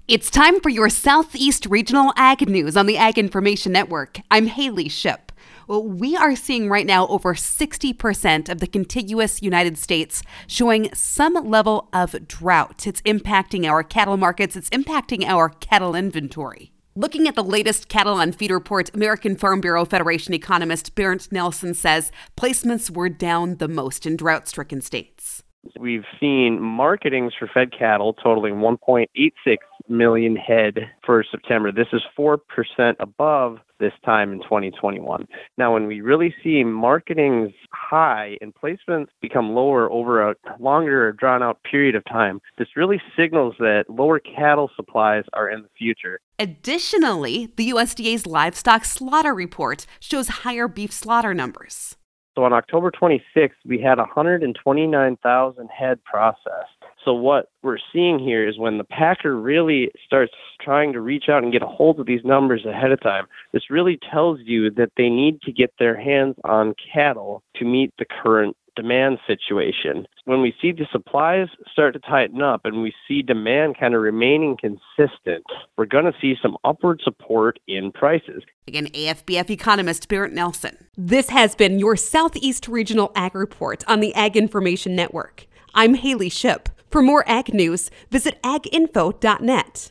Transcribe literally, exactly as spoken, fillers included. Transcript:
It's time for your Southeast Regional Ag News on the Ag Information Network. I'm Haley Ship. Well, we are seeing right now over sixty percent of the contiguous United States showing some level of drought. It's impacting our cattle markets. It's impacting our cattle inventory. Looking at the latest Cattle on Feed report, American Farm Bureau Federation economist Bernd Nelson says placements were down the most in drought-stricken states. We've seen marketings for fed cattle totaling one point eight six million head for September. This is four percent above this time in twenty twenty-one. Now, when we really see marketings high and placements become lower over a longer, drawn-out period of time, this really signals that lower cattle supplies are in the future. Additionally, the U S D A's livestock slaughter report shows higher beef slaughter numbers. So on October twenty-sixth, we had one hundred twenty-nine thousand head processed. So what we're seeing here is when the packer really starts trying to reach out and get a hold of these numbers ahead of time, this really tells you that they need to get their hands on cattle to meet the current demand situation. When we see the supplies start to tighten up and we see demand kind of remaining consistent, we're going to see some upward support in prices. Again, A F B F economist Bernd Nelson. This has been your Southeast Regional Ag Report on the Ag Information Network. I'm Haley Ship. For more ag news, visit ag info dot net.